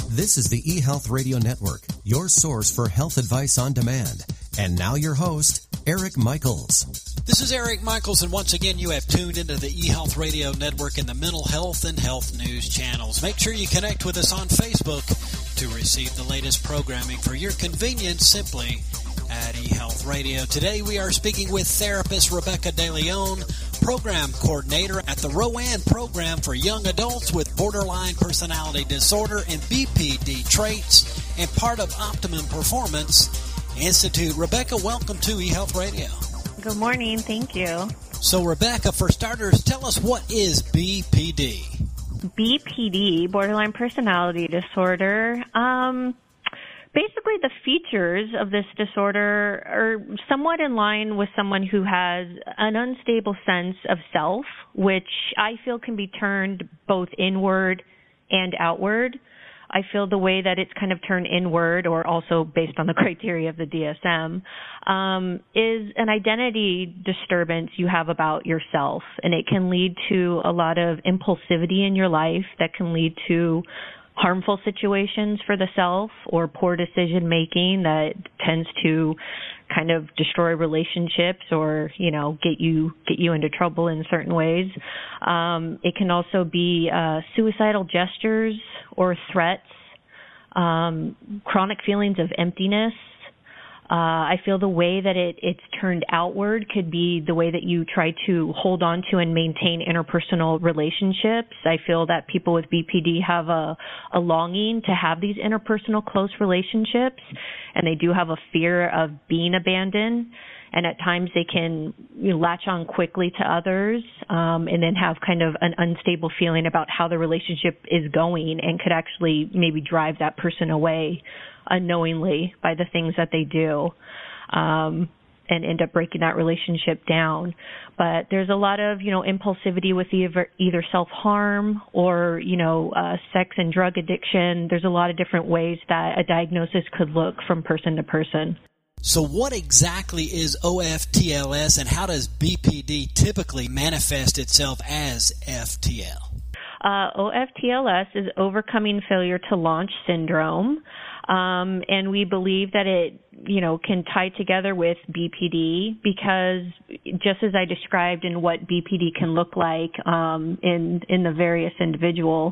This is the eHealth Radio Network, your source for health advice on demand. And now your host, Eric Michaels. This is Eric Michaels, and once again you have tuned into the eHealth Radio Network and the mental health and health news channels. Make sure you connect with us on Facebook to receive the latest programming for your convenience simply at eHealth Radio. Today we are speaking with therapist Rebecca DeLeon, program coordinator at the ROAN program for young adults with borderline personality disorder and BPD traits, and part of Optimum Performance Institute. Rebecca, welcome to eHealth Radio. Good morning. Thank you. So, Rebecca, for starters, tell us, what is BPD? BPD, borderline personality disorder. Basically, the features of this disorder are somewhat in line with someone who has an unstable sense of self, which I feel can be turned both inward and outward. I feel the way that it's kind of turned inward, or also based on the criteria of the DSM, is an identity disturbance you have about yourself. And it can lead to a lot of impulsivity in your life that can lead to harmful situations for the self, or poor decision making that tends to kind of destroy relationships, or, you know, get you into trouble in certain ways. It can also be suicidal gestures or threats, chronic feelings of emptiness. I feel the way that it's turned outward could be the way that you try to hold on to and maintain interpersonal relationships. I feel that people with BPD have a longing to have these interpersonal close relationships, and they do have a fear of being abandoned. And at times they can latch on quickly to others, and then have kind of an unstable feeling about how the relationship is going, and could actually maybe drive that person away unknowingly by the things that they do, and end up breaking that relationship down. But there's a lot of, impulsivity with either self-harm or, sex and drug addiction. There's a lot of different ways that a diagnosis could look from person to person. So what exactly is OFTLS, and how does BPD typically manifest itself as FTL? OFTLS is overcoming failure to launch syndrome. And we believe that it, can tie together with BPD, because just as I described in what BPD can look like in the various individual,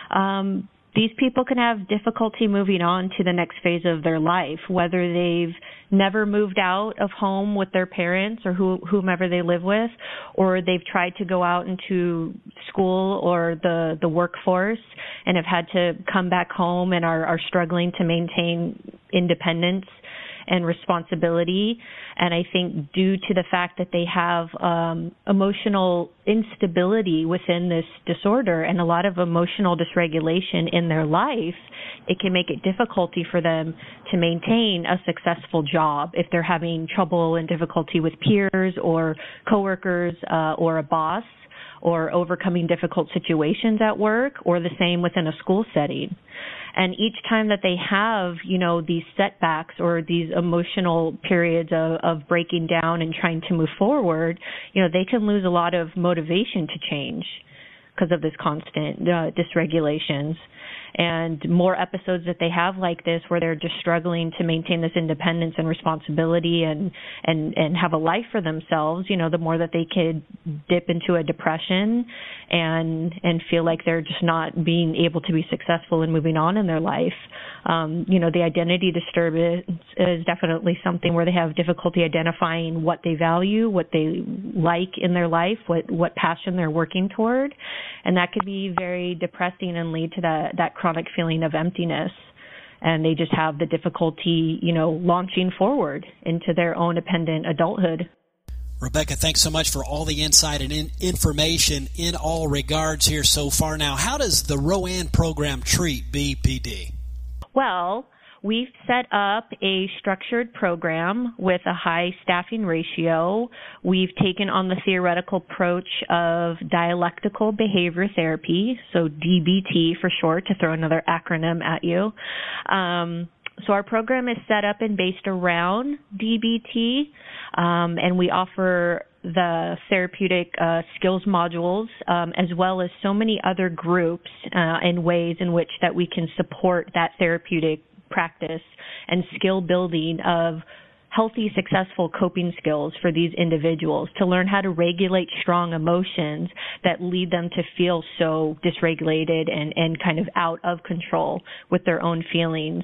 these people can have difficulty moving on to the next phase of their life, whether they've never moved out of home with their parents or whomever they live with, or they've tried to go out into school or the workforce and have had to come back home and are struggling to maintain independence and responsibility. And I think due to the fact that they have emotional instability within this disorder and a lot of emotional dysregulation in their life, it can make it difficulty for them to maintain a successful job if they're having trouble and difficulty with peers or coworkers or a boss, or overcoming difficult situations at work, or the same within a school setting. And each time that they have, these setbacks or these emotional periods of breaking down and trying to move forward, they can lose a lot of motivation to change because of this constant dysregulations. And more episodes that they have like this, where they're just struggling to maintain this independence and responsibility and have a life for themselves, the more that they could dip into a depression and feel like they're just not being able to be successful in moving on in their life. The identity disturbance is definitely something where they have difficulty identifying what they value, what they like in their life, what passion they're working toward. And that could be very depressing and lead to that chronic feeling of emptiness. And they just have the difficulty, launching forward into their own independent adulthood. Rebecca, thanks so much for all the insight and information in all regards here so far. Now, how does the ROAN program treat BPD? Well, we've set up a structured program with a high staffing ratio. We've taken on the theoretical approach of dialectical behavior therapy, so DBT for short, to throw another acronym at you. So our program is set up and based around DBT, and we offer the therapeutic skills modules, as well as so many other groups and ways in which that we can support that therapeutic practice and skill building of healthy, successful coping skills for these individuals to learn how to regulate strong emotions that lead them to feel so dysregulated and kind of out of control with their own feelings.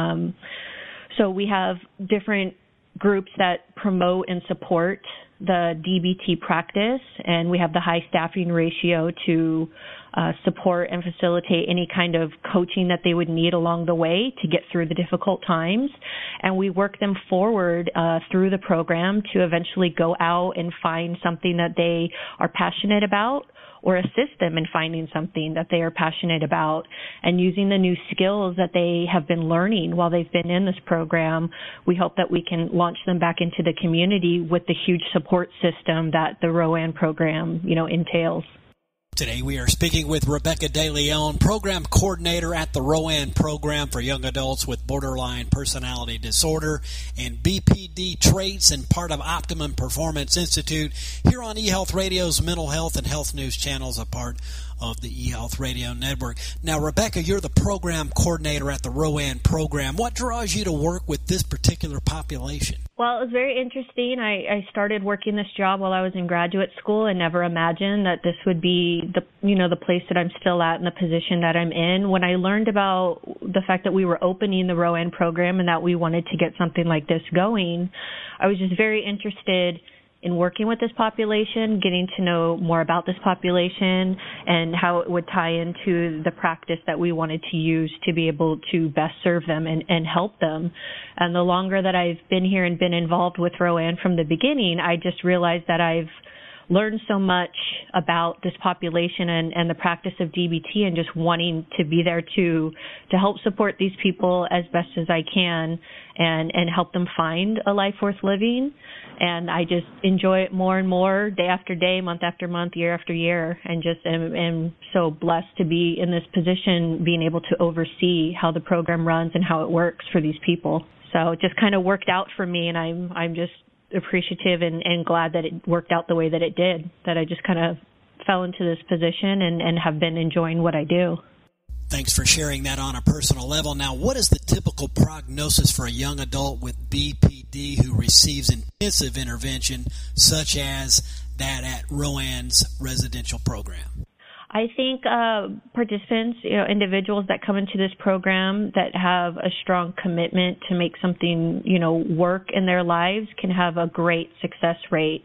So we have different groups that promote and support the DBT practice, and we have the high staffing ratio to support and facilitate any kind of coaching that they would need along the way to get through the difficult times. And we work them forward through the program to eventually go out and find something that they are passionate about, or assist them in finding something that they are passionate about. And using the new skills that they have been learning while they've been in this program, we hope that we can launch them back into the community with the huge support system that the ROAN program, entails. Today we are speaking with Rebecca DeLeon, Program Coordinator at the ROAN Program for Young Adults with Borderline Personality Disorder and BPD traits, and part of Optimum Performance Institute here on eHealth Radio's Mental Health and Health News channels, a part of the eHealth Radio Network. Now, Rebecca, you're the Program Coordinator at the ROAN Program. What draws you to work with this particular population? Well, it was very interesting. I started working this job while I was in graduate school and never imagined that this would be the place that I'm still at and the position that I'm in. When I learned about the fact that we were opening the ROAN program and that we wanted to get something like this going, I was just very interested in working with this population, getting to know more about this population and how it would tie into the practice that we wanted to use to be able to best serve them and help them. And the longer that I've been here and been involved with ROAN from the beginning, I just realized that I've learned so much about this population and the practice of DBT, and just wanting to be there to help support these people as best as I can and help them find a life worth living. And I just enjoy it more and more, day after day, month after month, year after year, and just am so blessed to be in this position, being able to oversee how the program runs and how it works for these people. So it just kind of worked out for me, and I'm just appreciative and glad that it worked out the way that it did, that I just kind of fell into this position and have been enjoying what I do. Thanks for sharing that on a personal level. Now, what is the typical prognosis for a young adult with BPD who receives intensive intervention, such as that at ROAN's residential program? I think participants, individuals that come into this program that have a strong commitment to make something, work in their lives can have a great success rate.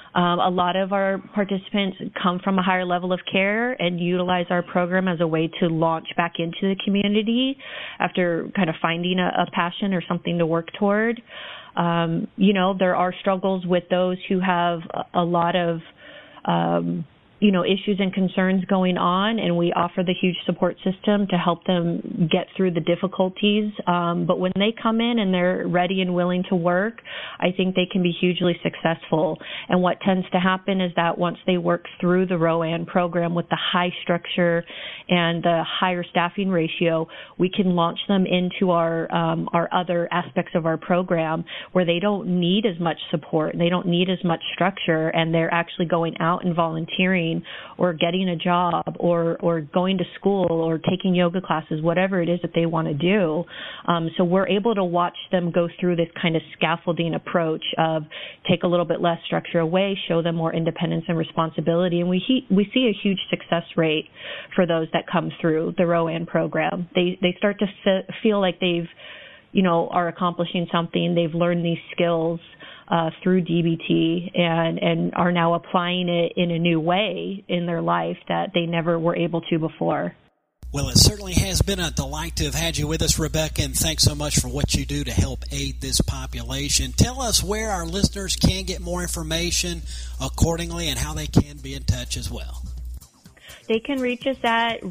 A lot of our participants come from a higher level of care and utilize our program as a way to launch back into the community after kind of finding a passion or something to work toward. There are struggles with those who have a lot of issues and concerns going on, and we offer the huge support system to help them get through the difficulties. But when they come in and they're ready and willing to work, I think they can be hugely successful. And what tends to happen is that once they work through the ROAN program with the high structure and the higher staffing ratio, we can launch them into our other aspects of our program where they don't need as much support, they don't need as much structure, and they're actually going out and volunteering or getting a job or going to school or taking yoga classes, whatever it is that they want to do. So we're able to watch them go through this kind of scaffolding approach of take a little bit less structure away, show them more independence and responsibility. And we see a huge success rate for those that come through the ROAN program. They start to feel like they've, are accomplishing something. They've learned these skills through DBT and are now applying it in a new way in their life that they never were able to before. Well, it certainly has been a delight to have had you with us, Rebecca, and thanks so much for what you do to help aid this population. Tell us where our listeners can get more information accordingly and how they can be in touch as well. They can reach us at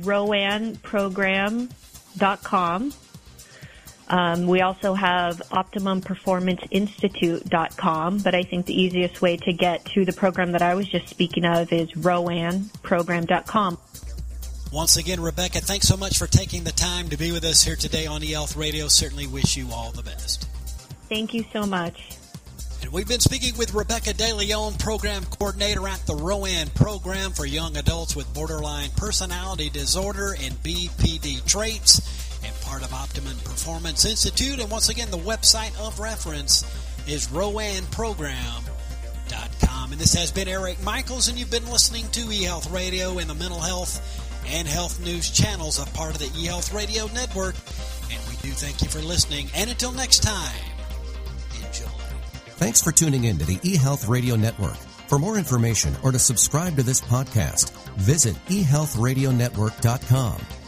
roanprogram.com. We also have OptimumPerformanceInstitute.com, but I think the easiest way to get to the program that I was just speaking of is roanprogram.com. Once again, Rebecca, thanks so much for taking the time to be with us here today on eHealth Radio. Certainly wish you all the best. Thank you so much. And we've been speaking with Rebecca DeLeon, Program Coordinator at the ROAN Program for Young Adults with Borderline Personality Disorder and BPD traits, and part of Optimum Performance Institute. And once again, the website of reference is roanprogram.com. And this has been Eric Michaels, and you've been listening to eHealth Radio and the Mental Health and Health News channels, a part of the eHealth Radio Network. And we do thank you for listening. And until next time, enjoy. Thanks for tuning in to the eHealth Radio Network. For more information or to subscribe to this podcast, visit eHealthRadioNetwork.com.